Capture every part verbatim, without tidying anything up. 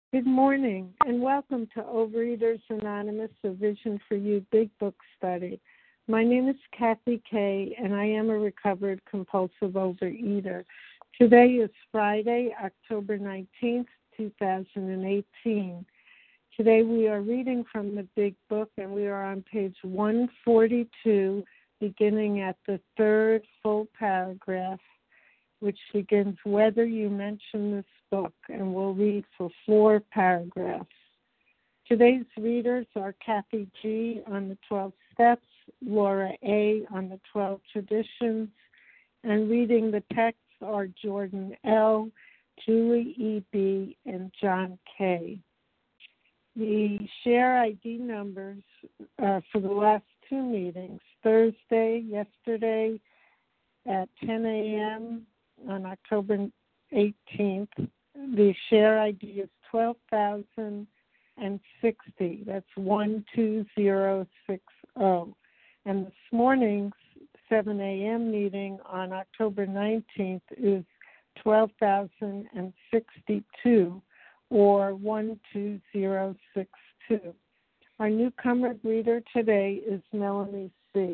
Good morning, and welcome to Overeaters Anonymous, a Vision for You Big Book Study. My name is Kathy Kay, and I am a recovered compulsive overeater. Today is Friday, October nineteenth, twenty eighteen. Today we are reading from the Big Book, and we are on page one forty-two, beginning at the third full paragraph, which begins, whether you mention this book, and we'll read for four paragraphs. Today's readers are Kathy G. on the twelve Steps, Laura A. on the twelve Traditions, and reading the text are Jordan L., Julie E B., and John K. The share I D numbers uh, for the last two meetings, Thursday, yesterday at ten a.m., on October eighteenth, the share I D is twelve thousand sixty. That's one two zero six zero. And this morning's seven a.m. meeting on October nineteenth is twelve thousand sixty-two, or one two zero six two. Our newcomer reader today is Melanie C.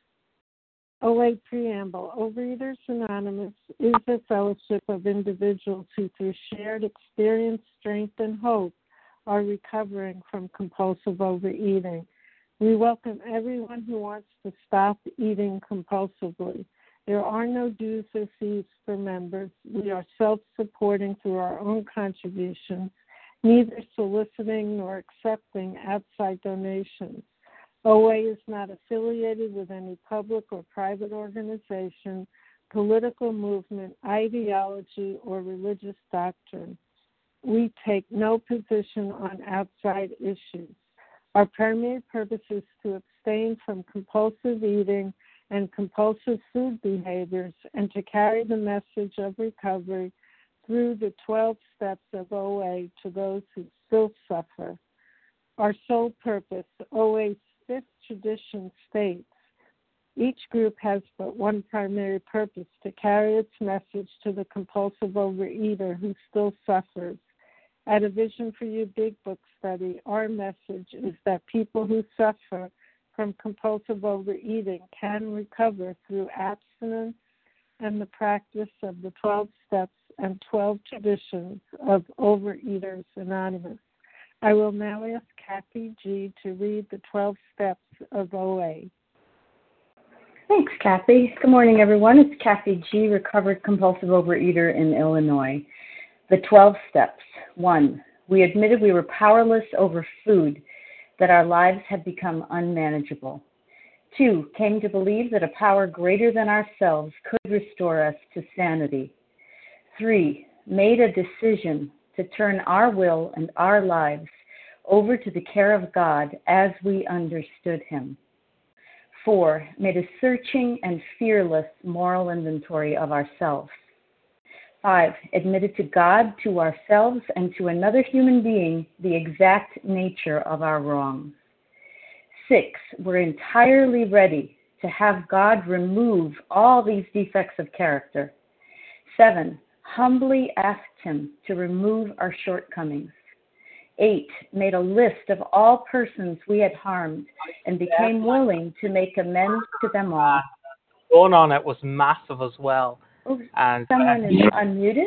O A Preamble. Overeaters Anonymous is a fellowship of individuals who, through shared experience, strength, and hope, are recovering from compulsive overeating. We welcome everyone who wants to stop eating compulsively. There are no dues or fees for members. We are self-supporting through our own contributions, neither soliciting nor accepting outside donations. O A is not affiliated with any public or private organization, political movement, ideology, or religious doctrine. We take no position on outside issues. Our primary purpose is to abstain from compulsive eating and compulsive food behaviors and to carry the message of recovery through the twelve steps of O A to those who still suffer. Our sole purpose, O A's fifth tradition states, each group has but one primary purpose, to carry its message to the compulsive overeater who still suffers. At a Vision for You Big Book Study, our message is that people who suffer from compulsive overeating can recover through abstinence and the practice of the twelve steps and twelve traditions of Overeaters Anonymous. I will now ask Kathy G. to read the twelve steps of O A. Thanks, Kathy. Good morning, everyone. It's Kathy G., recovered compulsive overeater in Illinois. The twelve steps. One, we admitted we were powerless over food, that our lives had become unmanageable. Two, came to believe that a power greater than ourselves could restore us to sanity. Three, made a decision to turn our will and our lives over to the care of God as we understood Him. Four, made a searching and fearless moral inventory of ourselves. Five, admitted to God, to ourselves, and to another human being the exact nature of our wrongs. Six, we're entirely ready to have God remove all these defects of character. Seven, humbly asked Him to remove our shortcomings. Eight, made a list of all persons we had harmed and became willing to make amends to them all. Going on it was massive as well. Oh, and someone uh, is unmuted.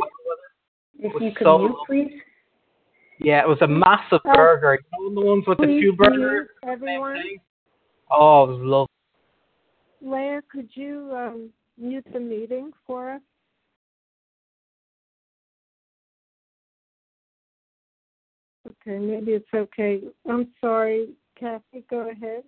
If you could so, mute, please. Yeah, it was a massive Uh, burger. You know the ones with the two burgers? Everyone? Oh, it was lovely. Leah, could you um, mute the meeting for us? Okay, maybe it's okay. I'm sorry, Kathy, go ahead.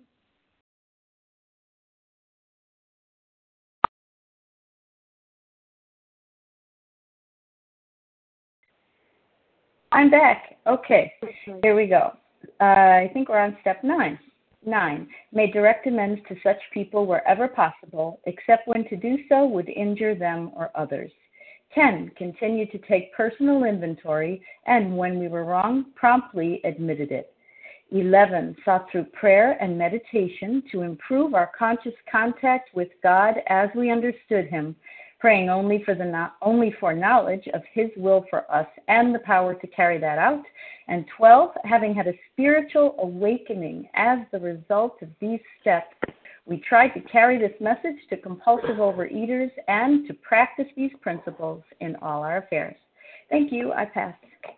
I'm back. Okay, Okay. here we go. Uh, I think we're on step nine. Nine, made direct amends to such people wherever possible, except when to do so would injure them or others. Ten, continued to take personal inventory, and when we were wrong, promptly admitted it. Eleven, sought through prayer and meditation to improve our conscious contact with God as we understood Him, praying only for the no- only for knowledge of His will for us and the power to carry that out. And twelve, having had a spiritual awakening as the result of these steps, we tried to carry this message to compulsive overeaters and to practice these principles in all our affairs. Thank you. I pass.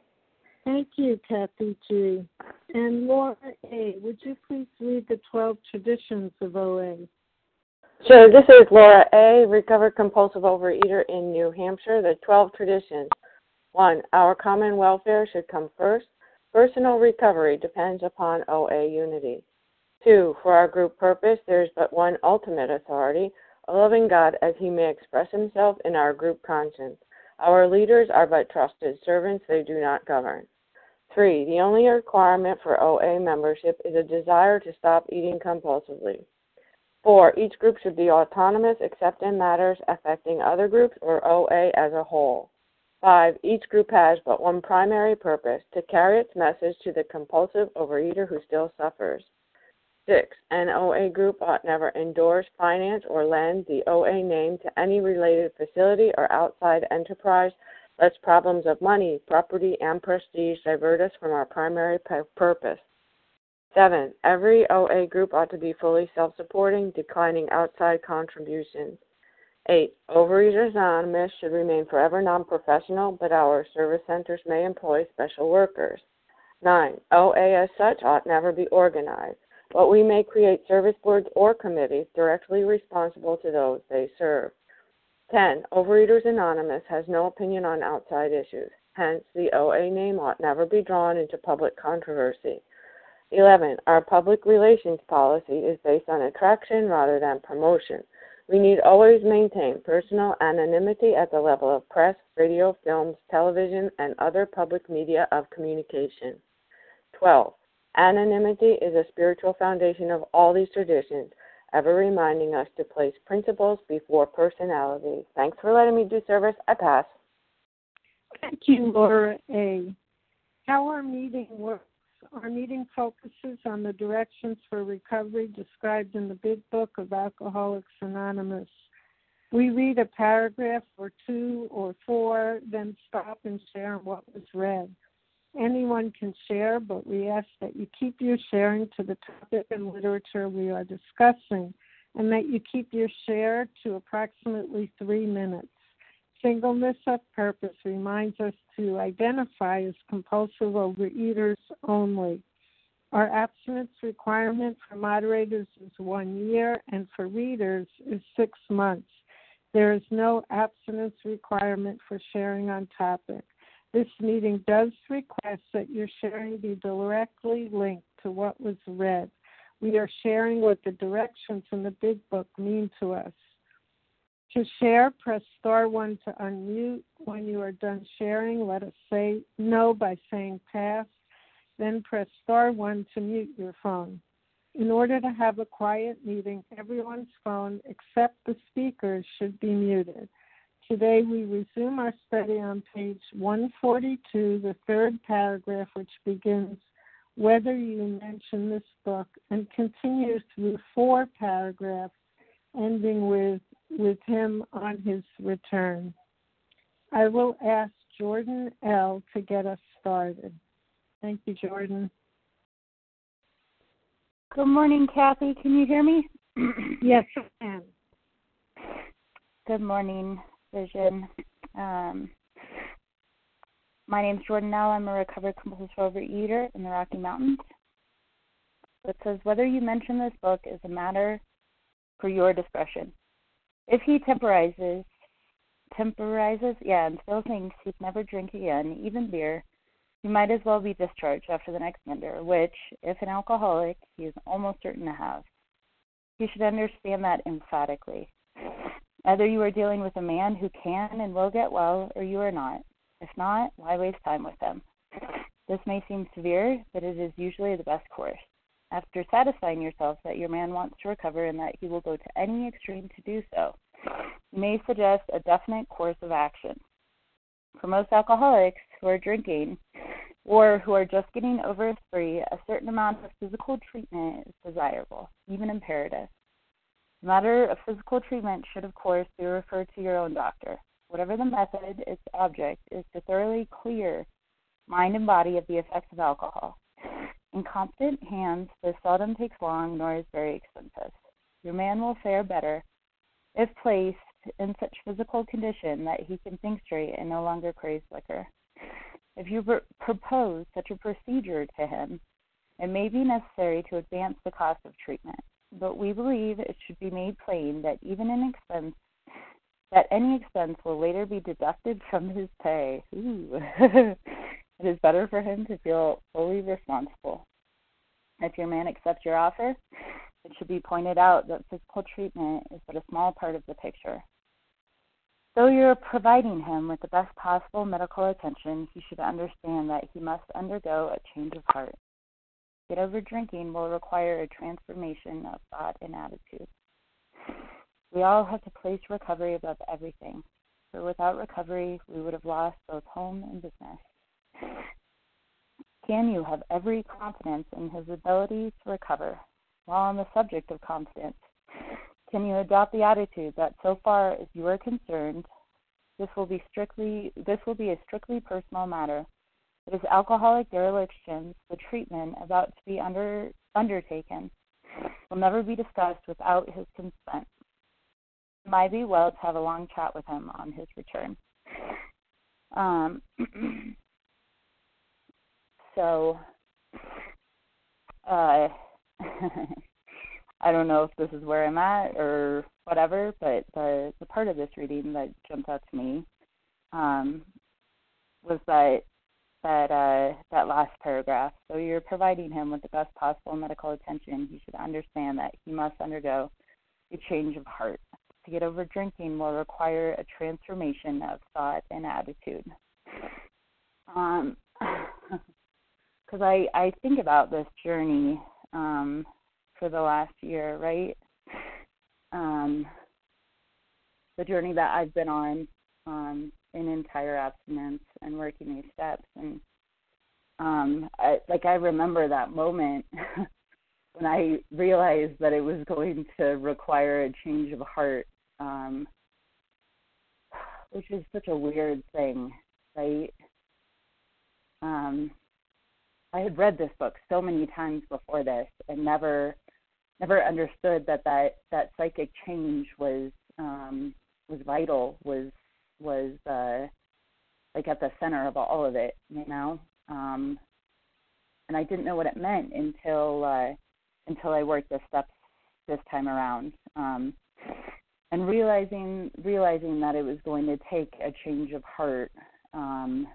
Thank you, Kathy G. And Laura A., would you please read the twelve traditions of O A? Sure. This is Laura A., recovered compulsive overeater in New Hampshire. The twelve traditions. One, our common welfare should come first. Personal recovery depends upon O A unity. Two, for our group purpose, there is but one ultimate authority, a loving God as He may express Himself in our group conscience. Our leaders are but trusted servants, they do not govern. Three, the only requirement for O A membership is a desire to stop eating compulsively. Four, each group should be autonomous except in matters affecting other groups or O A as a whole. Five, each group has but one primary purpose, to carry its message to the compulsive overeater who still suffers. Six, an O A group ought never endorse, finance, or lend the O A name to any related facility or outside enterprise, lest problems of money, property, and prestige divert us from our primary p- purpose. Seven, every O A group ought to be fully self-supporting, declining outside contributions. Eight, Overeaters Anonymous should remain forever non-professional, but our service centers may employ special workers. Nine, O A as such ought never be organized, but we may create service boards or committees directly responsible to those they serve. Ten, Overeaters Anonymous has no opinion on outside issues. Hence, the O A name ought never be drawn into public controversy. Eleven, our public relations policy is based on attraction rather than promotion. We need always maintain personal anonymity at the level of press, radio, films, television, and other public media of communication. Twelve, anonymity is a spiritual foundation of all these traditions, ever reminding us to place principles before personality. Thanks for letting me do service. I pass. Thank you, Laura A. How our meeting works. Our meeting focuses on the directions for recovery described in the Big Book of Alcoholics Anonymous. We read a paragraph or two or four, then stop and share what was read. Anyone can share, but we ask that you keep your sharing to the topic and literature we are discussing, and that you keep your share to approximately three minutes. Singleness of purpose reminds us to identify as compulsive overeaters only. Our abstinence requirement for moderators is one year, and for readers is six months. There is no abstinence requirement for sharing on topic. This meeting does request that your sharing be directly linked to what was read. We are sharing what the directions in the Big Book mean to us. To share, press star one to unmute. When you are done sharing, let us say no by saying pass. Then press star one to mute your phone. In order to have a quiet meeting, everyone's phone except the speaker's should be muted. Today we resume our study on page one forty-two, the third paragraph, which begins, whether you mention this book, and continues through four paragraphs, ending with, with him on his return. I will ask Jordan L. to get us started. Thank you, Jordan. Good morning, Kathy. Can you hear me? Yes, I can. Good morning, Vision. Um, my name's Jordan L. I'm a recovered compulsive overeater in the Rocky Mountains. It says, whether you mention this book is a matter for your discretion. If he temporizes, temporizes, yeah, and still thinks he'd never drink again, even beer, he might as well be discharged after the next bender, which, if an alcoholic, he is almost certain to have. You should understand that emphatically. Either you are dealing with a man who can and will get well, or you are not. If not, why waste time with them? This may seem severe, but it is usually the best course. After satisfying yourself that your man wants to recover and that he will go to any extreme to do so, you may suggest a definite course of action. For most alcoholics who are drinking or who are just getting over a spree, a certain amount of physical treatment is desirable, even imperative. The matter of physical treatment should, of course, be referred to your own doctor. Whatever the method, its object is to thoroughly clear mind and body of the effects of alcohol. In competent hands, this seldom takes long nor is very expensive. Your man will fare better if placed in such physical condition that he can think straight and no longer craves liquor. If you pr- propose such a procedure to him, it may be necessary to advance the cost of treatment, but we believe it should be made plain that even an expense, that any expense will later be deducted from his pay. Ooh. It is better for him to feel fully responsible. If your man accepts your offer, it should be pointed out that physical treatment is but a small part of the picture. Though you're providing him with the best possible medical attention, he should understand that he must undergo a change of heart. Get over drinking will require a transformation of thought and attitude. We all have to place recovery above everything, for without recovery, we would have lost both home and business. Can you have every confidence in his ability to recover? While on the subject of confidence, can you adopt the attitude that so far as you are concerned, this will be strictly this will be a strictly personal matter? It is alcoholic derelictions, the treatment about to be under undertaken, will never be discussed without his consent. It might be well to have a long chat with him on his return. Um, so, uh, I don't know if this is where I'm at or whatever, but the, the part of this reading that jumped out to me um, was that that uh, that last paragraph. So you're providing him with the best possible medical attention. He should understand that he must undergo a change of heart. To get over drinking will require a transformation of thought and attitude. Um, because I, I think about this journey um, for the last year, right? Um, the journey that I've been on um, in entire abstinence and working these steps. And um, I, like I remember that moment when I realized that it was going to require a change of heart, um, which is such a weird thing, right? Um, I had read this book so many times before this and never never understood that that, that psychic change was um, was vital, was was uh, like at the center of all of it, you know. Um, and I didn't know what it meant until uh, until I worked the steps this time around, um, and realizing realizing that it was going to take a change of heart. Um,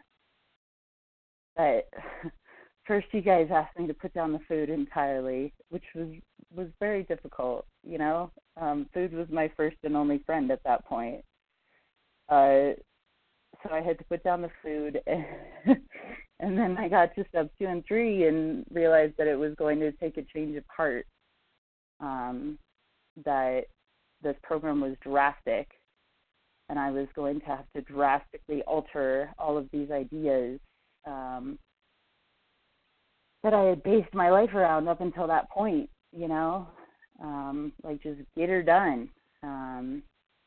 but first, you guys asked me to put down the food entirely, which was was very difficult. You know, um, food was my first and only friend at that point. Uh, so I had to put down the food, and, and then I got to step two and three and realized that it was going to take a change of heart. Um, that this program was drastic, and I was going to have to drastically alter all of these ideas um, that I had based my life around up until that point, you know, um, like just get her done. Um,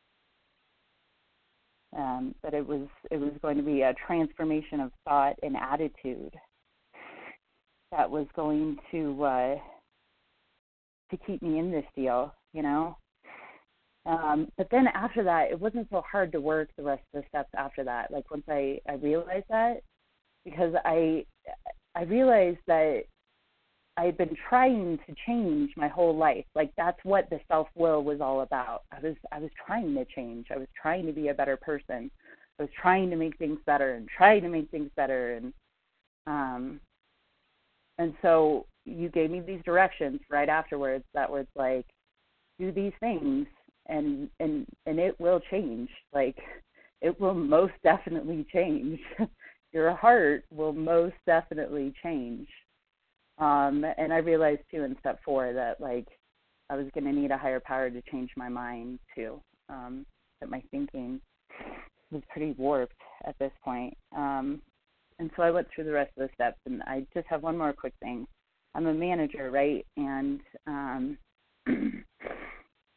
um, but it was it was going to be a transformation of thought and attitude that was going to uh, to keep me in this deal, you know. Um, but then after that, it wasn't so hard to work the rest of the steps after that. Like once I, I realized that, because I I realized that I had been trying to change my whole life. Like that's what the self-will was all about. I was I was trying to change. I was trying to be a better person. I was trying to make things better and trying to make things better. And um, and so you gave me these directions right afterwards that was like, do these things and and and it will change. Like it will most definitely change. Your heart will most definitely change. Um, and I realized too in step four that like I was going to need a higher power to change my mind too. Um, that my thinking was pretty warped at this point. Um, and so I went through the rest of the steps, and I just have one more quick thing. I'm a manager, right? And um,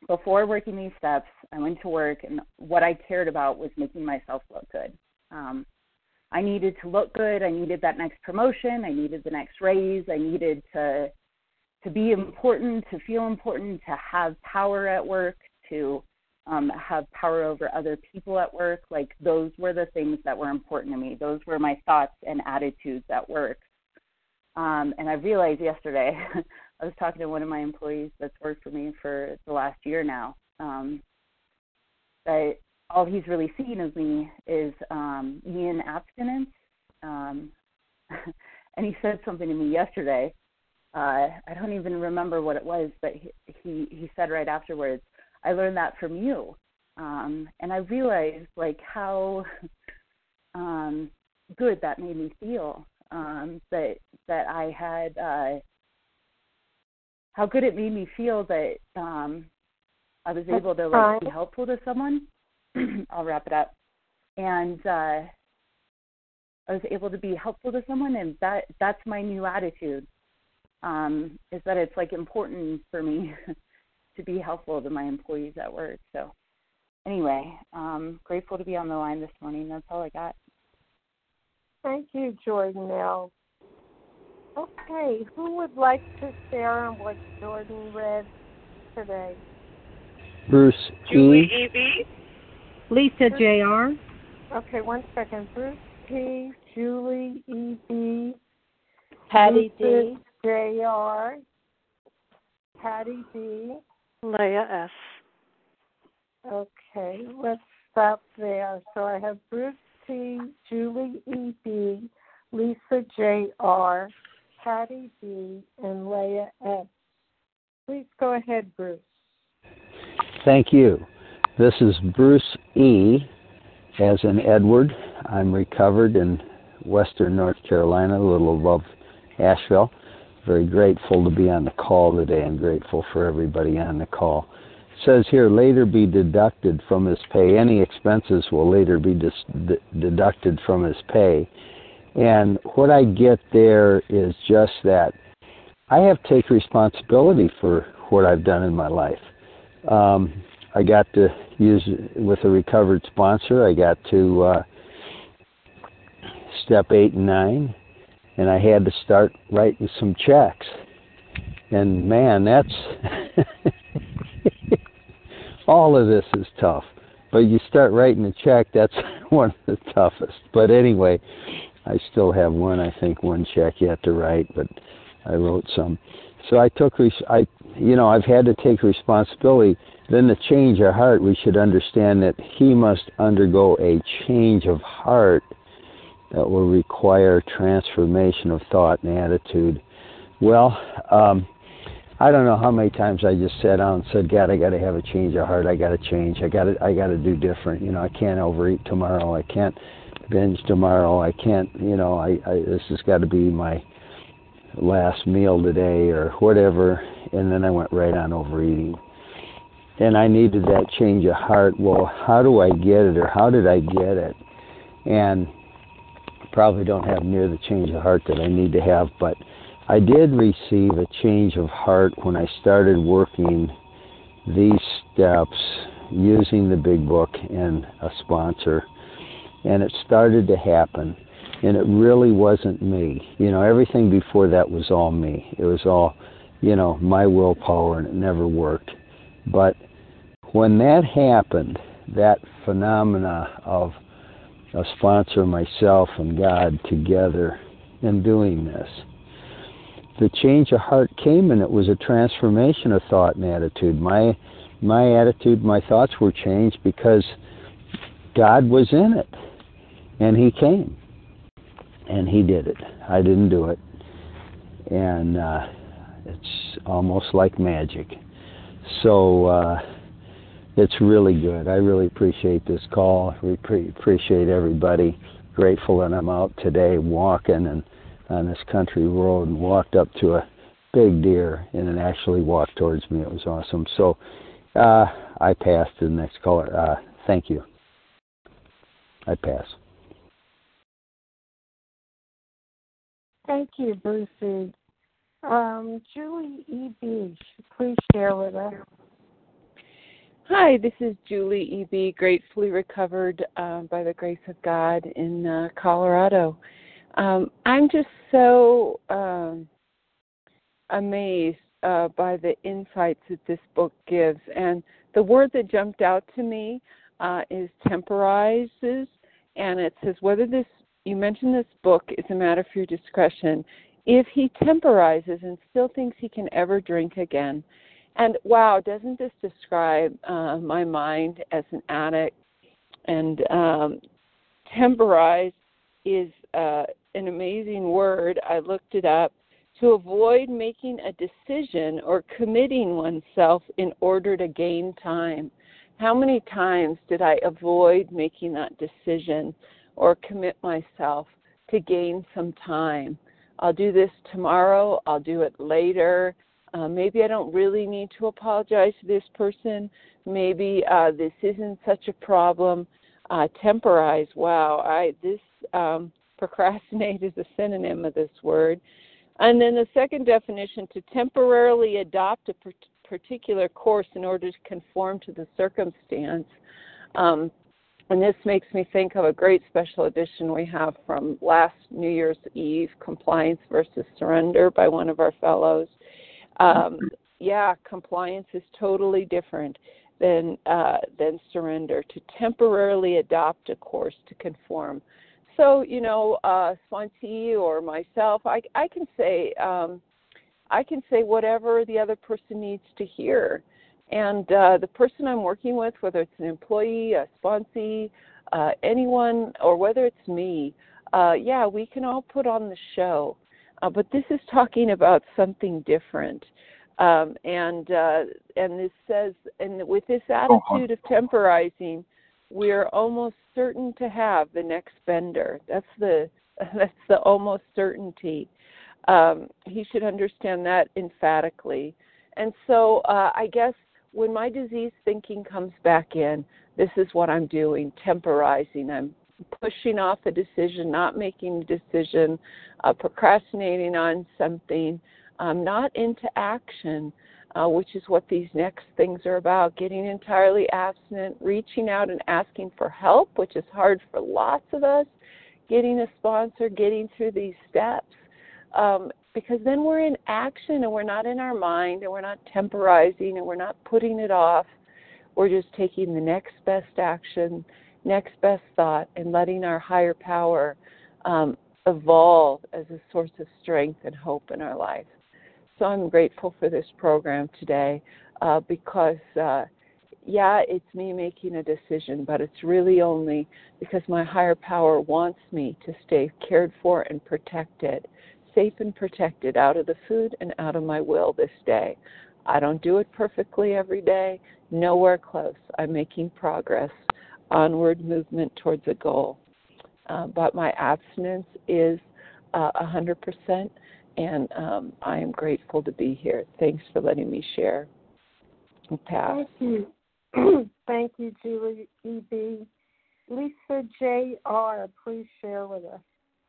before working these steps, I went to work, and what I cared about was making myself look good. Um, I needed to look good. I needed that next promotion. I needed the next raise. I needed to to be important, to feel important, to have power at work, to um, have power over other people at work. Like, those were the things that were important to me. Those were my thoughts and attitudes at work. Um, and I realized yesterday, I was talking to one of my employees that's worked for me for the last year now, um, that all he's really seen of me is um, me in abstinence. Um, and he said something to me yesterday. Uh, I don't even remember what it was, but he, he, he said right afterwards, I learned that from you. Um, and I realized, like, how um, good that made me feel, um, that that I had, uh, how good it made me feel that um, I was able to, like, be helpful to someone. I'll wrap it up. And uh, I was able to be helpful to someone, and that that's my new attitude. Um, is that it's, like, important for me to be helpful to my employees at work. So anyway, um, grateful to be on the line this morning. That's all I got. Thank you, Jordanelle. Okay, who would like to share on what Jordan read today? Bruce Julie E. E B. Lisa J R. Okay, one second. Bruce P. Julie E B. Patty Lisa D. J R. Patty D. Leah S. Okay, let's stop there. So I have Bruce T, Julie E B, Lisa J R, Patty D, and Leah S. Please go ahead, Bruce. Thank you. This is Bruce E, as in Edward. I'm recovered in western North Carolina, a little above Asheville. Very grateful to be on the call today and grateful for everybody on the call. It says here, later be deducted from his pay. Any expenses will later be dis- d- deducted from his pay. And what I get there is just that I have to take responsibility for what I've done in my life. Um, I got to use, with a recovered sponsor, I got to uh, step eight and nine, and I had to start writing some checks. And man, that's all of this is tough. But you start writing a check, that's one of the toughest. But anyway, I still have one, I think, one check yet to write, but I wrote some. So I took, res- I, you know, I've had to take responsibility. Then the change of heart, we should understand that he must undergo a change of heart that will require transformation of thought and attitude. Well, um, I don't know how many times I just sat down and said, God, I got to have a change of heart. I got to change. I got to, I got to do different. You know, I can't overeat tomorrow. I can't binge tomorrow. I can't, you know, I, I this has got to be my last meal today or whatever. And then I went right on overeating. And I needed that change of heart. Well, how do I get it, or how did I get it? And probably don't have near the change of heart that I need to have, but I did receive a change of heart when I started working these steps using the big book and a sponsor, and it started to happen, and it really wasn't me. You know, everything before that was all me. It was all, you know, my willpower, and it never worked. But when that happened, that phenomena of a sponsor, myself, and God together in doing this, the change of heart came, and it was a transformation of thought and attitude. My my attitude, my thoughts were changed because God was in it, and He came, and He did it. I didn't do it, and uh, it's almost like magic. So uh, it's really good. I really appreciate this call. We pre- appreciate everybody. Grateful that I'm out today walking and on this country road and walked up to a big deer and it actually walked towards me. It was awesome. So uh, I passed to the next caller. Uh, thank you. I pass. Thank you, Brucey. Um, Julie E B, please share with us. Hi, this is Julie E B, gratefully recovered uh, by the grace of God in uh, Colorado. Um, I'm just so um, amazed uh, by the insights that this book gives. And the word that jumped out to me uh, is temporizes. And it says, whether this, you mentioned this book is a matter for your discretion, if he temporizes and still thinks he can ever drink again. And wow, doesn't this describe uh, my mind as an addict? And um, temporize is uh, an amazing word. I looked it up. To avoid making a decision or committing oneself in order to gain time. How many times did I avoid making that decision or commit myself to gain some time? I'll do this tomorrow. I'll do it later. Uh, maybe I don't really need to apologize to this person. Maybe uh, this isn't such a problem. Uh, temporize, wow, I this um, procrastinate is a synonym of this word. And then the second definition, to temporarily adopt a particular course in order to conform to the circumstance. Um, and this makes me think of a great special edition we have from last New Year's Eve, Compliance versus Surrender by one of our fellows. Um, yeah, compliance is totally different than uh, than surrender. To temporarily adopt a course to conform. So, you know, uh, Swansea or myself, I, I can say um, I can say whatever the other person needs to hear, and uh, the person I'm working with, whether it's an employee, a sponsee, uh, anyone, or whether it's me, uh, yeah, we can all put on the show. Uh, but this is talking about something different, um, and uh, and this says, and with this attitude of temporizing, we're almost certain to have the next bender. That's the that's the almost certainty. Um, he should understand that emphatically. And so, uh, I guess when my disease thinking comes back in, this is what I'm doing: temporizing. I'm pushing off a decision, not making a decision, uh, procrastinating on something, um, not into action, uh, which is what these next things are about, getting entirely abstinent, reaching out and asking for help, which is hard for lots of us, getting a sponsor, getting through these steps, um, because then we're in action and we're not in our mind and we're not temporizing and we're not putting it off. We're just taking the next best action, next best thought, and letting our higher power um, evolve as a source of strength and hope in our life. So I'm grateful for this program today uh, because, uh, yeah, it's me making a decision, but it's really only because my higher power wants me to stay cared for and protected, safe and protected out of the food and out of my will this day. I don't do it perfectly every day, nowhere close. I'm making progress. Onward movement towards a goal. Uh, but my abstinence is uh, one hundred percent, and um, I am grateful to be here. Thanks for letting me share. I'll pass. Thank you. Thank you, Julie E B. Lisa J R, please share with us.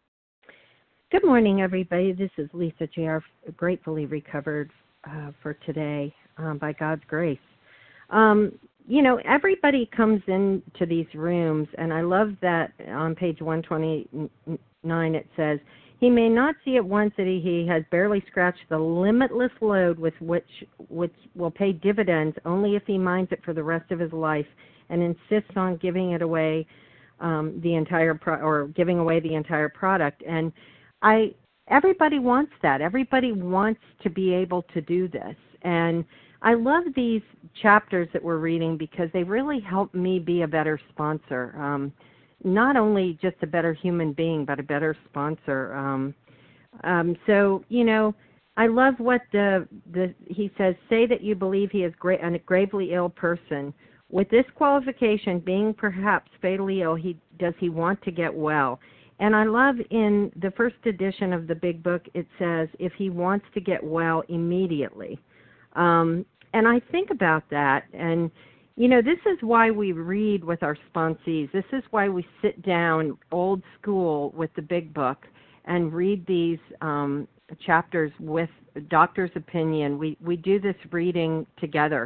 Good morning, everybody. This is Lisa J R, gratefully recovered uh, for today um, by God's grace. Um, you know, everybody comes into these rooms, and I love that on page one twenty-nine it says, he may not see at once that he, he has barely scratched the limitless load with which which will pay dividends only if he minds it for the rest of his life and insists on giving it away, um, the entire pro- or giving away the entire product. And I, everybody wants that. Everybody wants to be able to do this. And I love these chapters that we're reading because they really help me be a better sponsor. Um, not only just a better human being, but a better sponsor. Um, um, so, you know, I love what the, the he says, say that you believe he is gra- a gravely ill person. With this qualification, being perhaps fatally ill, he does he want to get well? And I love in the first edition of the Big Book, it says, if he wants to get well immediately. Um, and I think about that, and, you know, this is why we read with our sponsees. This is why we sit down old school with the Big Book and read these um, chapters with doctor's opinion. We, we do this reading together.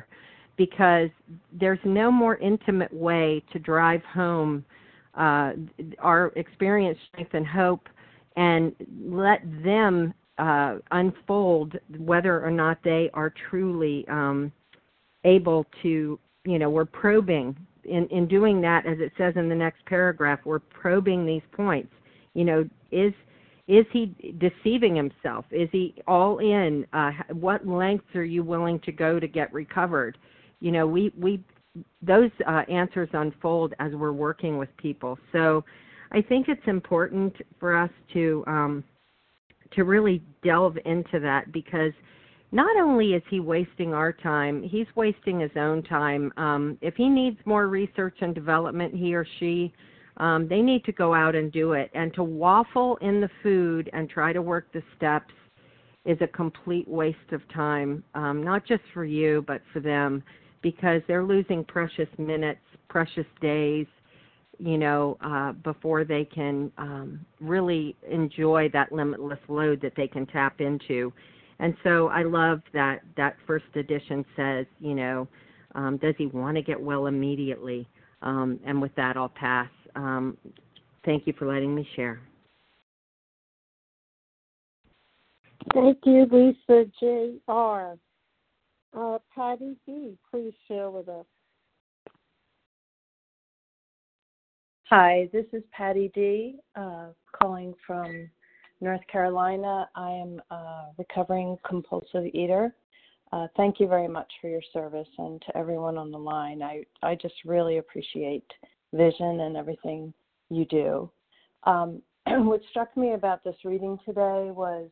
because there's no more intimate way to drive home uh, our experience, strength, and hope, and let them uh, unfold whether or not they are truly um, able to, you know, we're probing. In, in doing that, as it says in the next paragraph, we're probing these points. You know, is is he deceiving himself? Is he all in? Uh, what lengths are you willing to go to get recovered? You know, we, we those uh, answers unfold as we're working with people. So I think it's important for us to um, to really delve into that, because not only is he wasting our time, he's wasting his own time. Um, if he needs more research and development, he or she, um, they need to go out and do it. And to waffle in the food and try to work the steps is a complete waste of time, um, not just for you, but for them, because they're losing precious minutes, precious days, you know, uh, before they can um, really enjoy that limitless load that they can tap into. And so I love that that first edition says, you know, um, does he want to get well immediately? Um, and with that, I'll pass. Um, thank you for letting me share. Thank you, Lisa J R. Uh, Patty B., please share with us. Hi, this is Patty D., uh, calling from North Carolina. I am a recovering compulsive eater. Uh, thank you very much for your service, and to everyone on the line. I, I just really appreciate Vision and everything you do. Um, what struck me about this reading today was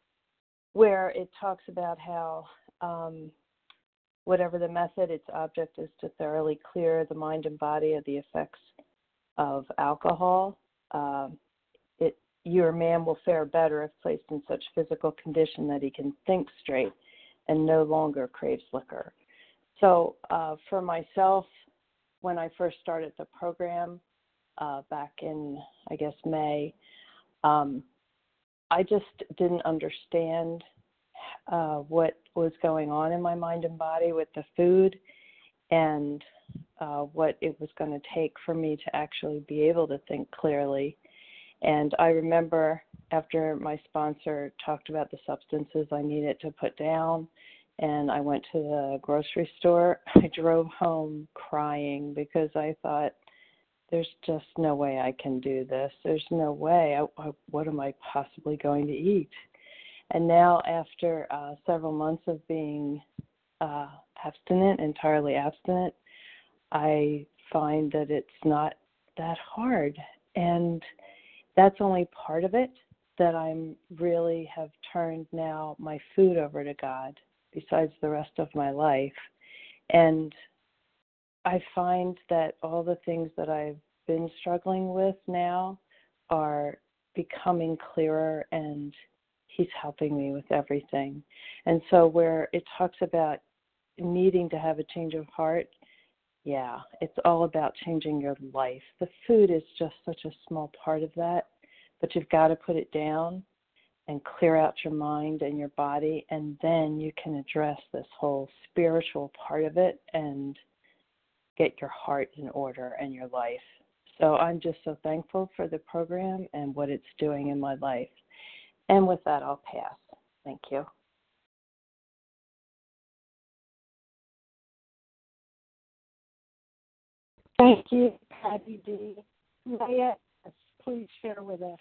where it talks about how um, whatever the method, its object is to thoroughly clear the mind and body of the effects of alcohol. Uh, it, your man will fare better if placed in such physical condition that he can think straight and no longer craves liquor. So uh, for myself, when I first started the program uh, back in, I guess, May, um, I just didn't understand uh, what was going on in my mind and body with the food, and uh, what it was going to take for me to actually be able to think clearly. And I remember after my sponsor talked about the substances I needed to put down, and I went to the grocery store, I drove home crying because I thought, there's just no way I can do this. There's no way. I, I, what am I possibly going to eat? And now after uh, several months of being uh, abstinent, entirely abstinent, I find that it's not that hard. And that's only part of it, that I'm really have turned now my food over to God besides the rest of my life. And I find that all the things that I've been struggling with now are becoming clearer, and He's helping me with everything. And so where it talks about needing to have a change of heart, yeah, it's all about changing your life. The food is just such a small part of that, but you've got to put it down and clear out your mind and your body, and then you can address this whole spiritual part of it and get your heart in order and your life. So I'm just so thankful for the program and what it's doing in my life. And with that, I'll pass. Thank you. Thank you, Patty D. Leah, please share with us.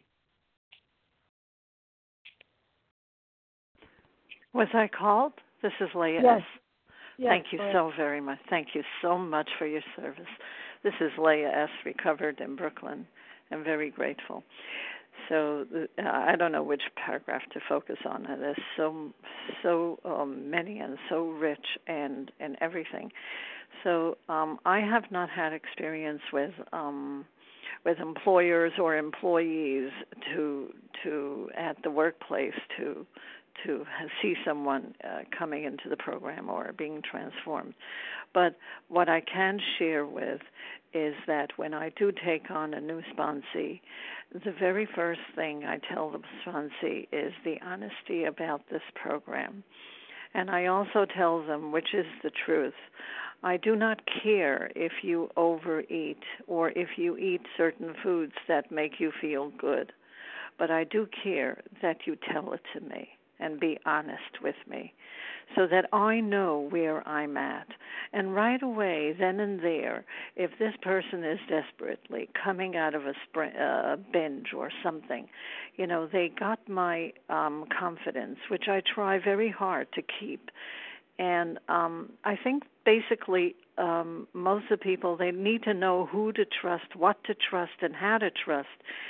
Was I called? This is Leah Yes. S. Yes, Thank you correct. so very much. Thank you so much for your service. This is Leah S., recovered in Brooklyn. I'm very grateful. So uh, I don't know which paragraph to focus on. There's so so um, many and so rich and, and everything. So um, I have not had experience with um, with employers or employees to to at the workplace to to see someone uh, coming into the program or being transformed. But what I can share with is that when I do take on a new sponsee, the very first thing I tell the sponsee is the honesty about this program. And I also tell them, which is the truth, I do not care if you overeat or if you eat certain foods that make you feel good, but I do care that you tell it to me and be honest with me so that I know where I'm at. And right away, then and there, if this person is desperately coming out of a spr- uh, binge or something, you know, they got my um, confidence, which I try very hard to keep. And um, I think basically um, most of the people, they need to know who to trust, what to trust, and how to trust.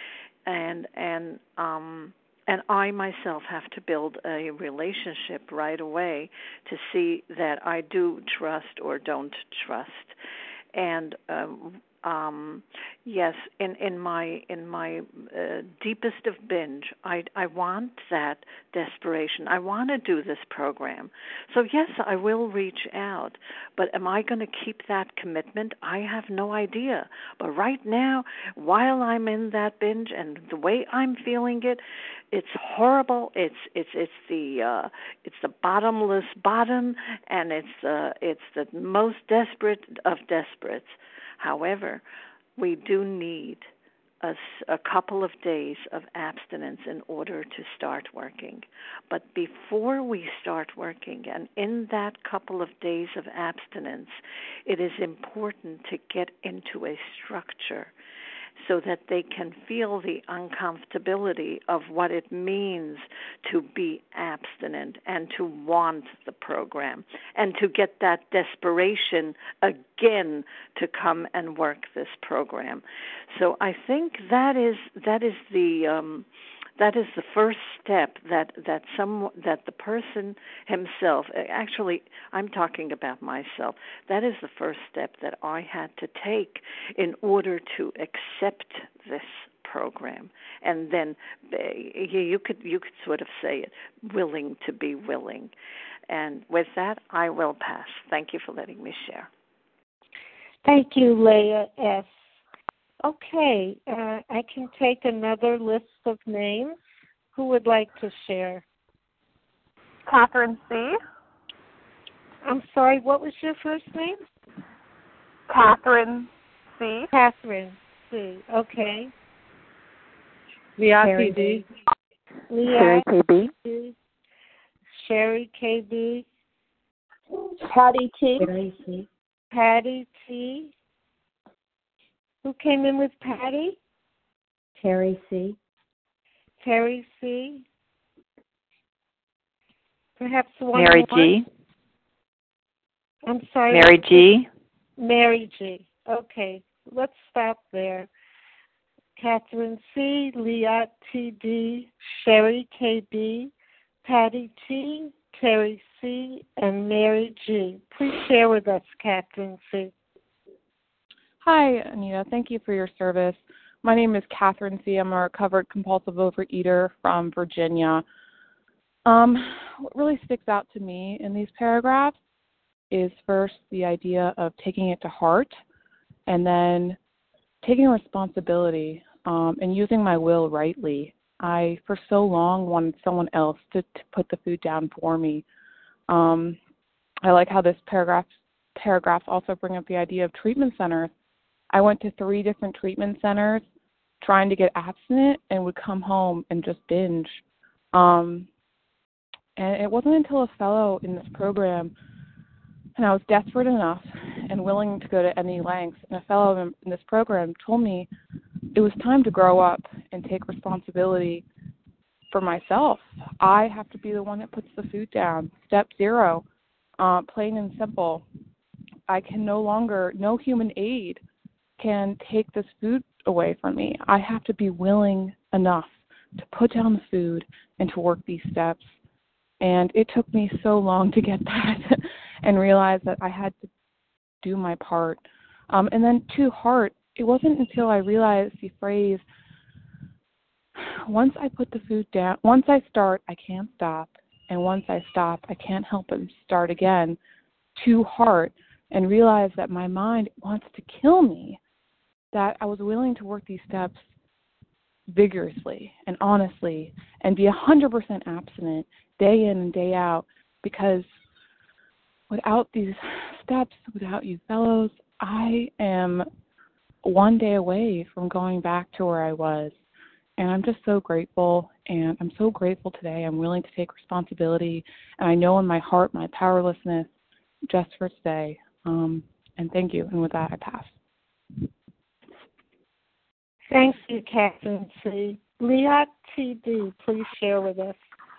And and um, and I myself have to build a relationship right away to see that I do trust or don't trust. And um, um, yes, in, in my in my uh, deepest of binge, I I want that desperation. I want to do this program. So yes, I will reach out. But am I going to keep that commitment? I have no idea. But right now, while I'm in that binge and the way I'm feeling it, it's horrible. It's it's it's the uh, it's the bottomless bottom, and it's uh, it's the most desperate of desperates. However, we do need a, a couple of days of abstinence in order to start working. But before we start working, and in that couple of days of abstinence, it is important to get into a structure so that they can feel the uncomfortability of what it means to be abstinent and to want the program and to get that desperation again to come and work this program. So I think that is that is the um, that is the first step that that some that the person himself, actually I'm talking about myself, that is the first step that I had to take in order to accept this program. And then you could you could sort of say it, willing to be willing. And with that, I will pass. Thank you for letting me share. Thank you, Leah S. Okay, uh, I can take another list of names. Who would like to share? Catherine C. I'm sorry, what was your first name? Catherine C. Catherine C. Okay. Leah D. Leah Sherry K B. Sherry K B. Patty T. Patty T. Patty T. Who came in with Patty? Terry C. Terry C. Perhaps one Mary more? G. I'm sorry. Mary G. Mary G. Okay, let's stop there. Catherine C. Leah T D. Sherry K B. Patty T. Terry C. and Mary G. Please share with us, Catherine C. Hi, Anita. Thank you for your service. My name is Catherine C. I'm a recovered compulsive overeater from Virginia. Um, what really sticks out to me in these paragraphs is first the idea of taking it to heart and then taking responsibility um, and using my will rightly. I, for so long, wanted someone else to, to put the food down for me. Um, I like how this paragraph paragraphs also bring up the idea of treatment centers. I went to three different treatment centers trying to get abstinent and would come home and just binge. Um, and it wasn't until a fellow in this program, and I was desperate enough and willing to go to any lengths, and a fellow in, in this program told me it was time to grow up and take responsibility for myself. I have to be the one that puts the food down. Step zero, uh, plain and simple. I can no longer, no human aid can take this food away from me. I have to be willing enough to put down the food and to work these steps. And it took me so long to get that and realize that I had to do my part. Um, and then to heart, it wasn't until I realized the phrase, once I put the food down, once I start, I can't stop. And once I stop, I can't help but start again, to heart, and realize that my mind wants to kill me, that I was willing to work these steps vigorously and honestly and be one hundred percent abstinent day in and day out because without these steps, without you fellows, I am one day away from going back to where I was. And I'm just so grateful, and I'm so grateful today. I'm willing to take responsibility, and I know in my heart my powerlessness just for today. Um, and thank you. And with that, I pass. Thank you, Catherine C. Liat T D, please share with us.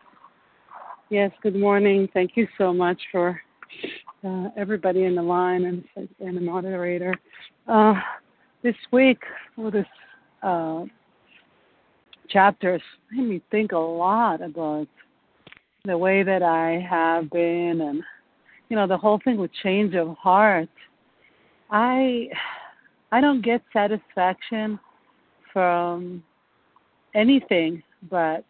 Yes, good morning. Thank you so much for uh, everybody in the line and, and the moderator. Uh, this week, for this uh, chapters made me think a lot about the way that I have been, and you know, the whole thing with change of heart. I I don't get satisfaction from anything but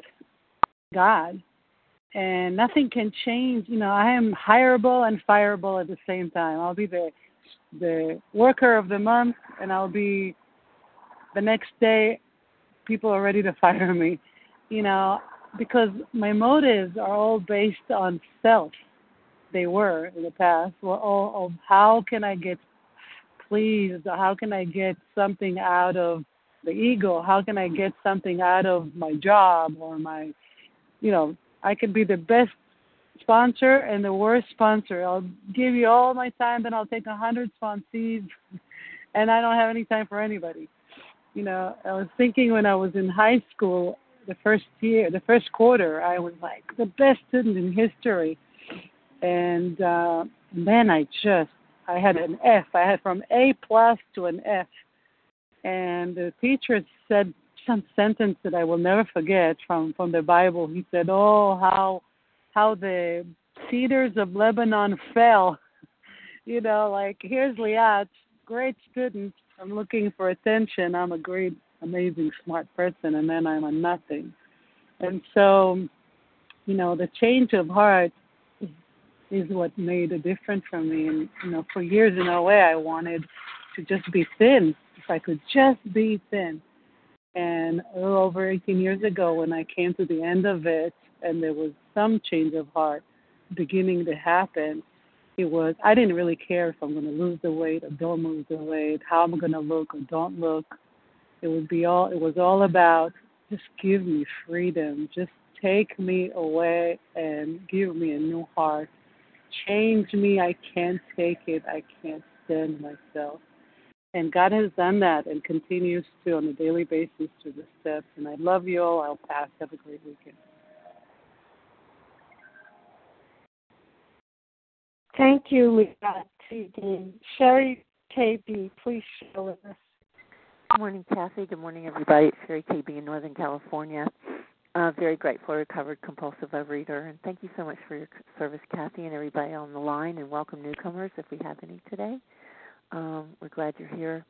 God, and nothing can change. You know, I am hireable and fireable at the same time. I'll be the the worker of the month, and I'll be the next day people are ready to fire me, you know, because my motives are all based on self. They were in the past. Were all of how can I get pleased? How can I get something out of the ego? How can I get something out of my job or my, you know, I could be the best sponsor and the worst sponsor. I'll give you all my time, then I'll take a hundred sponsees, and I don't have any time for anybody. You know, I was thinking when I was in high school, the first year, the first quarter, I was like the best student in history. And, uh, and then I just, I had an F. I had from A plus to an F. And the teacher said some sentence that I will never forget from, from the Bible. He said, oh, how, how the cedars of Lebanon fell. You know, like, here's Liat, great student. I'm looking for attention. I'm a great, amazing, smart person, and then I'm a nothing. And so, you know, the change of heart is what made a difference for me. And, you know, for years in a way, I wanted to just be thin, if I could just be thin. And a little over eighteen years ago, when I came to the end of it, and there was some change of heart beginning to happen, it was, I didn't really care if I'm going to lose the weight or don't lose the weight, how I'm going to look or don't look. It would be all, it was all about just give me freedom. Just take me away and give me a new heart. Change me. I can't take it. I can't stand myself. And God has done that and continues to on a daily basis through the steps. And I love you all. I'll pass. Have a great weekend. Thank you, Liat T D. Sherry K B, please share with us. Good morning, Kathy. Good morning, everybody. It's Sherry K B in Northern California. Uh, very grateful, recovered compulsive overeater. And thank you so much for your service, Kathy, and everybody on the line. And welcome newcomers if we have any today. Um, we're glad you're here.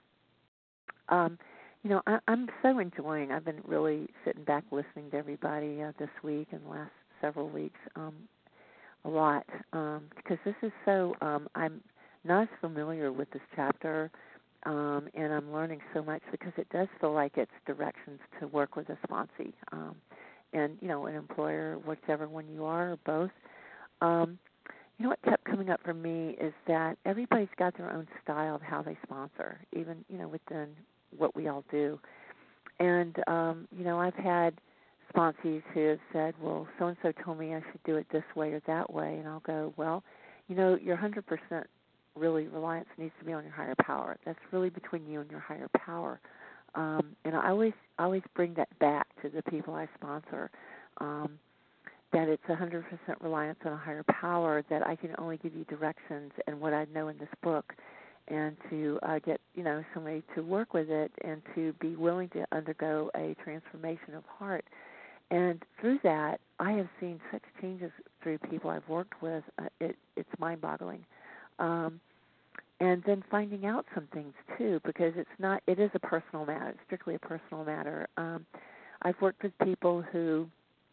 Um, you know, I, I'm so enjoying, I've been really sitting back listening to everybody uh, this week and the last several weeks. Um, a lot um, because this is so, um, I'm not as familiar with this chapter, um, and I'm learning so much because it does feel like it's directions to work with a sponsee um, and, you know, an employer, whichever one you are, or both. Um, you know what kept coming up for me is that everybody's got their own style of how they sponsor, even, you know, within what we all do. And, um, you know, I've had sponsees who have said, well, so-and-so told me I should do it this way or that way, and I'll go, well, you know, your one hundred percent really reliance needs to be on your higher power. That's really between you and your higher power. Um, and I always always bring that back to the people I sponsor, um, that it's one hundred percent reliance on a higher power, that I can only give you directions and what I know in this book, and to uh, get, you know, somebody to work with it and to be willing to undergo a transformation of heart. And through that, I have seen such changes through people I've worked with. Uh, it, it's mind-boggling. Um, and then finding out some things, too, because it's not, it is a personal matter. It's strictly a personal matter. Um, I've worked with people who,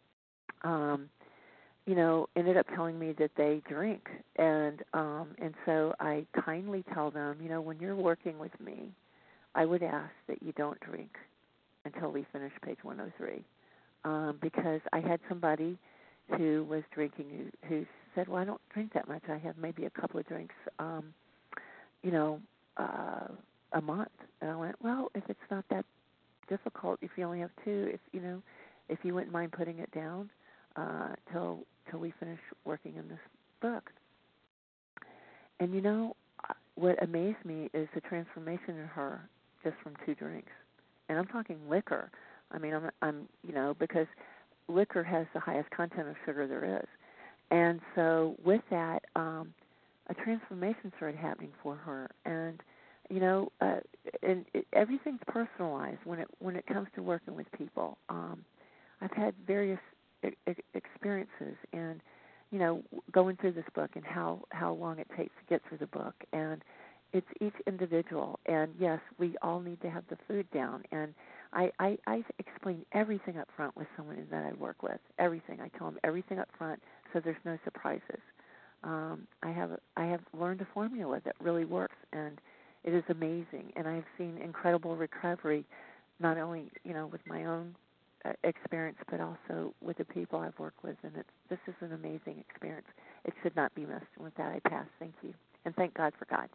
um, you know, ended up telling me that they drink. And, um, and so I kindly tell them, you know, when you're working with me, I would ask that you don't drink until we finish page one oh three. Um, because I had somebody who was drinking, who, who said, well, I don't drink that much. I have maybe a couple of drinks, um, you know, uh, a month. And I went, well, if it's not that difficult, if you only have two, if, you know, if you wouldn't mind putting it down uh, till till we finish working in this book. And, you know, what amazed me is the transformation in her just from two drinks. And I'm talking liquor. I mean, I'm, I'm, you know, because liquor has the highest content of sugar there is. And so with that, um, a transformation started happening for her. And, you know, uh, and it, everything's personalized when it when it comes to working with people. Um, I've had various e- experiences and, you know, going through this book and how, how long it takes to get through the book. And it's each individual. And, yes, we all need to have the food down. And I, I, I explain everything up front with someone that I work with, everything. I tell them everything up front so there's no surprises. Um, I have I have learned a formula that really works, and it is amazing. And I've seen incredible recovery, not only, you know, with my own uh, experience, but also with the people I've worked with. And it's, this is an amazing experience. It should not be missed. And with that, I pass. Thank you. And thank God for God.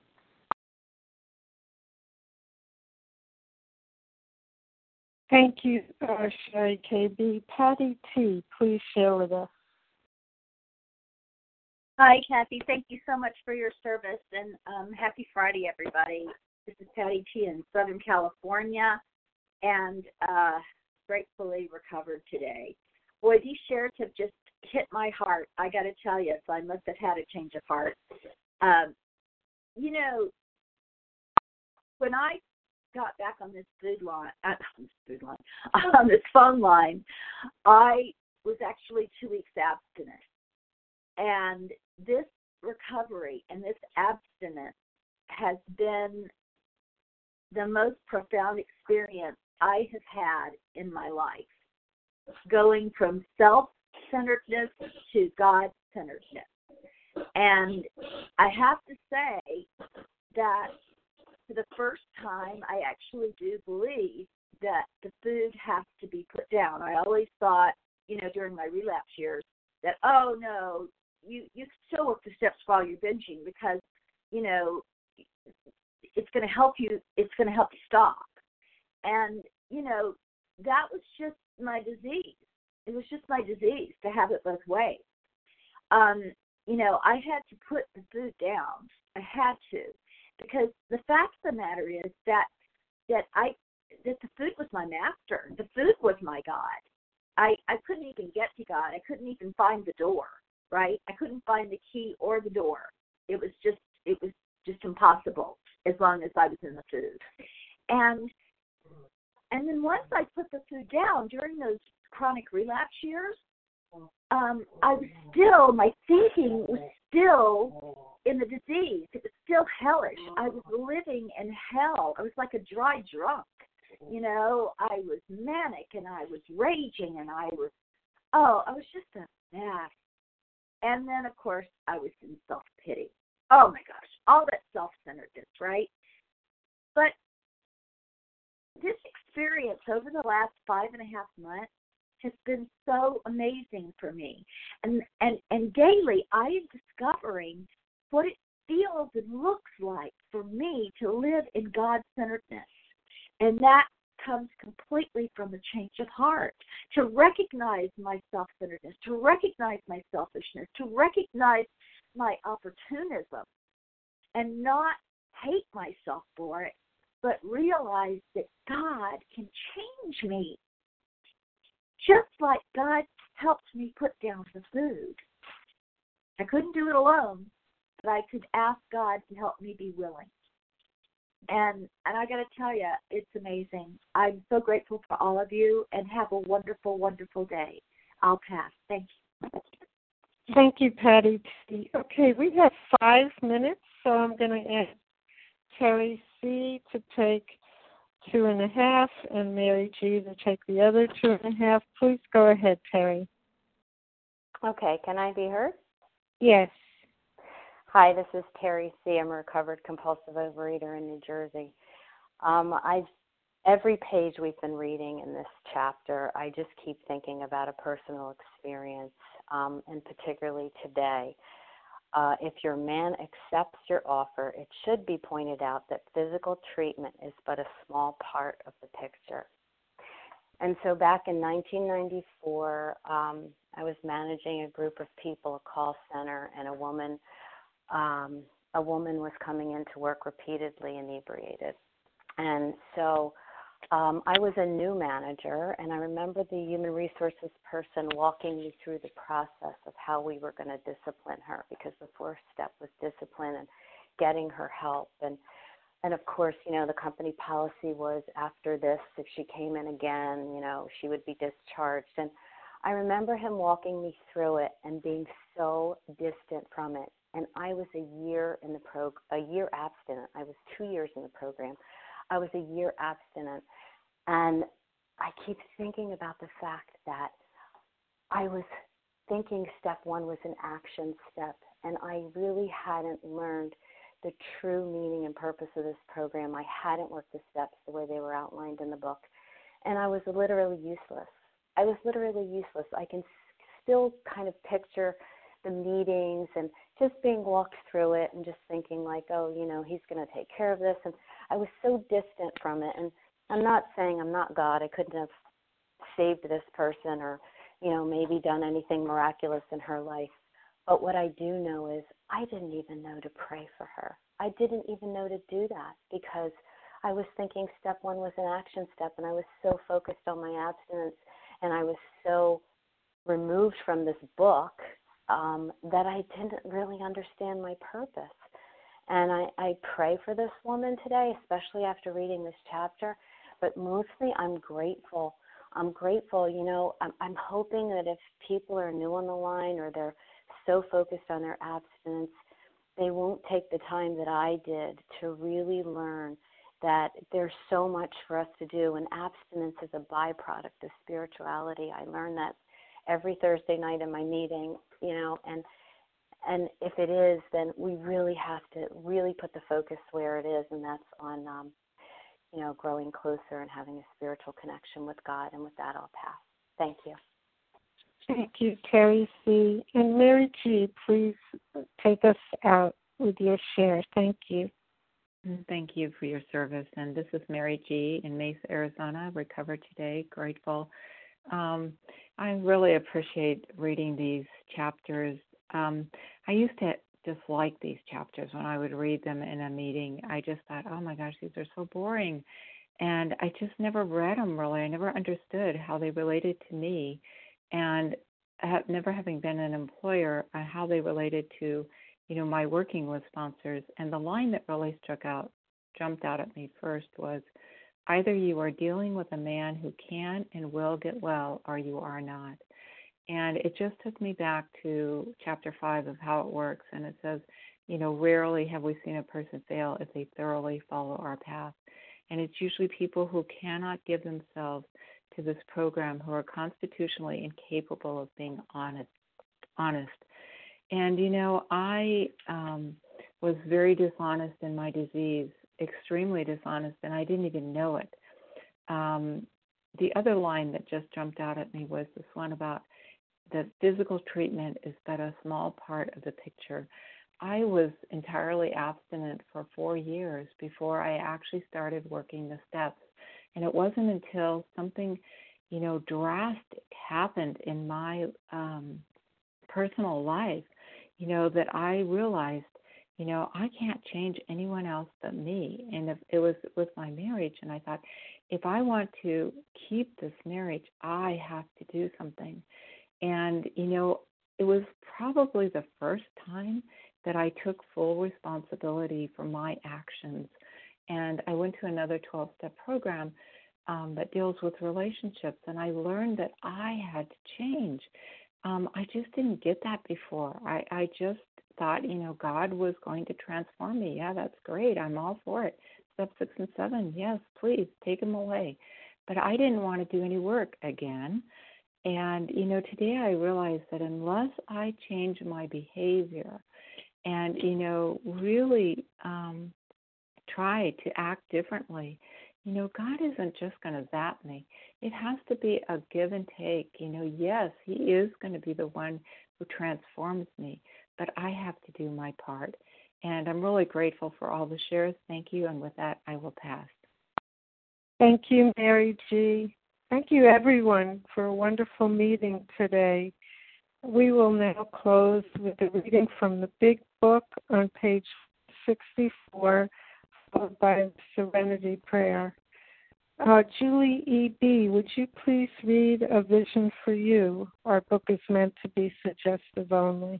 Thank you, uh, Sherry K B. Patty T., please share with us. Hi, Kathy. Thank you so much for your service, and um, happy Friday, everybody. This is Patty T. in Southern California, and uh, gratefully recovered today. Boy, these shares have just hit my heart, I got to tell you, so I must have had a change of heart. Um, you know, when I got back on this food line, uh, this food line, on this phone line, I was actually two weeks abstinent. And this recovery and this abstinence has been the most profound experience I have had in my life, going from self-centeredness to God-centeredness. And I have to say that for the first time, I actually do believe that the food has to be put down. I always thought, you know, during my relapse years, that, oh, no, you, you still work the steps while you're binging because, you know, it's going to help you, it's going to help you stop. And, you know, that was just my disease. It was just my disease to have it both ways. Um, you know, I had to put the food down. I had to. Because the fact of the matter is that that I that the food was my master. The food was my God. I, I couldn't even get to God. I couldn't even find the door, right? I couldn't find the key or the door. It was just it was just impossible as long as I was in the food. And and then once I put the food down during those chronic relapse years, um, I was still, my thinking was still in the disease. It was still hellish. I was living in hell. I was like a dry drunk. You know, I was manic and I was raging and I was, oh, I was just a mess. And then, of course, I was in self-pity. Oh, my gosh, all that self-centeredness, right? But this experience over the last five and a half months has been so amazing for me. And, and, and daily, I am discovering what it feels and looks like for me to live in God-centeredness. And that comes completely from a change of heart, to recognize my self-centeredness, to recognize my selfishness, to recognize my opportunism, and not hate myself for it, but realize that God can change me. Just like God helped me put down the food. I couldn't do it alone, but I could ask God to help me be willing. And and I got to tell you, it's amazing. I'm so grateful for all of you, and have a wonderful, wonderful day. I'll pass. Thank you. Thank you, Patty T. Okay, we have five minutes, so I'm going to ask Terry C. to take two and a half, and Mary G. to take the other two and a half. Please go ahead, Terry. Okay, can I be heard? Yes. Hi, this is Terry C. I'm a recovered compulsive overeater in New Jersey. Um, I, every page we've been reading in this chapter, I just keep thinking about a personal experience um, and particularly today. Uh, if your man accepts your offer, it should be pointed out that physical treatment is but a small part of the picture. And so back in nineteen ninety-four, um, I was managing a group of people, a call center, and a woman, um, a woman was coming into work repeatedly inebriated. And so um, I was a new manager, and I remember the human resources person walking me through the process of how we were going to discipline her, because the first step was discipline and getting her help. And And of course, you know, the company policy was after this, if she came in again, you know, she would be discharged. And I remember him walking me through it and being so distant from it. And I was a year in the prog, a year abstinent. I was two years in the program. I was a year abstinent. And I keep thinking about the fact that I was thinking step one was an action step, and I really hadn't learned the true meaning and purpose of this program. I hadn't worked the steps the way they were outlined in the book, and I was literally useless. I was literally useless. I can still kind of picture the meetings and just being walked through it and just thinking like, oh, you know, he's going to take care of this. And I was so distant from it. And I'm not saying I'm not God. I couldn't have saved this person or, you know, maybe done anything miraculous in her life. But what I do know is I didn't even know to pray for her. I didn't even know to do that because I was thinking step one was an action step, and I was so focused on my abstinence, and I was so removed from this book um, that I didn't really understand my purpose. And I, I pray for this woman today, especially after reading this chapter, but mostly I'm grateful. I'm grateful, you know, I'm, I'm hoping that if people are new on the line or they're so focused on their abstinence, they won't take the time that I did to really learn that there's so much for us to do, and abstinence is a byproduct of spirituality. I learned that every Thursday night in my meeting, you know, and and if it is, then we really have to really put the focus where it is, and that's on, um, you know, growing closer and having a spiritual connection with God. And with that, I'll pass. Thank you. Thank you, Terry C. And Mary G., please take us out with your share. Thank you. Thank you for your service. And this is Mary G. in Mesa, Arizona, recovered today, grateful. Um, I really appreciate reading these chapters. Um, I used to dislike these chapters when I would read them in a meeting. I just thought, oh my gosh, these are so boring. And I just never read them really. I never understood how they related to me. And have, never having been an employer, uh, how they related to, you know, my working with sponsors. And the line that really struck out, jumped out at me first was, either you are dealing with a man who can and will get well, or you are not. And it just took me back to chapter five of How It Works. And it says, you know, rarely have we seen a person fail if they thoroughly follow our path. And it's usually people who cannot give themselves to this program, who are constitutionally incapable of being honest. honest. And, you know, I um, was very dishonest in my disease, extremely dishonest, and I didn't even know it. Um, the other line that just jumped out at me was this one about the physical treatment is but a small part of the picture. I was entirely abstinent for four years before I actually started working the steps. And it wasn't until something, you know, drastic happened in my um, personal life, you know, that I realized, you know, I can't change anyone else but me. And if it was with my marriage, and I thought, if I want to keep this marriage, I have to do something. And, you know, it was probably the first time that I took full responsibility for my actions. And I went to another twelve-step program um, that deals with relationships, and I learned that I had to change. Um, I just didn't get that before. I, I just thought, you know, God was going to transform me. Yeah, that's great. I'm all for it. Step six and seven, yes, please, take them away. But I didn't want to do any work again. And, you know, today I realize that unless I change my behavior and, you know, really um, try to act differently, You know, God isn't just going to zap me. It has to be a give and take. You know, yes, He is going to be the one who transforms me, but I have to do my part. And I'm really grateful for all the shares. Thank you. And with that, I will pass. Thank you, Mary G. Thank you, everyone, for a wonderful meeting today. We will now close with a reading from the Big Book on page sixty-four, followed by the Serenity Prayer. Uh, Julie E B, would you please read A Vision for You? Our book is meant to be suggestive only.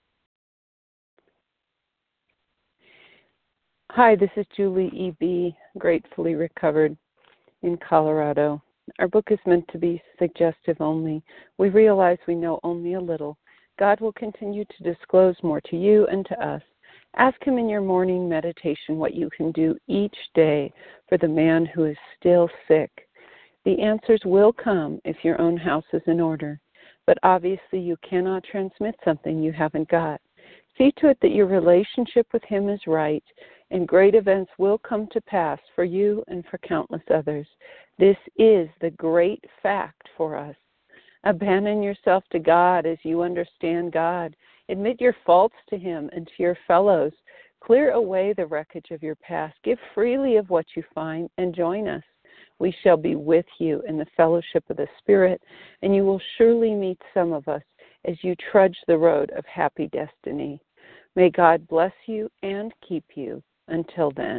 Hi, this is Julie E B, gratefully recovered in Colorado. Our book is meant to be suggestive only. We realize we know only a little. God will continue to disclose more to you and to us. Ask Him in your morning meditation what you can do each day for the man who is still sick. The answers will come if your own house is in order, but obviously you cannot transmit something you haven't got. See to it that your relationship with Him is right, and great events will come to pass for you and for countless others. This is the great fact for us. Abandon yourself to God as you understand God. Admit your faults to Him and to your fellows. Clear away the wreckage of your past. Give freely of what you find and join us. We shall be with you in the fellowship of the Spirit, and you will surely meet some of us as you trudge the road of happy destiny. May God bless you and keep you. Until then.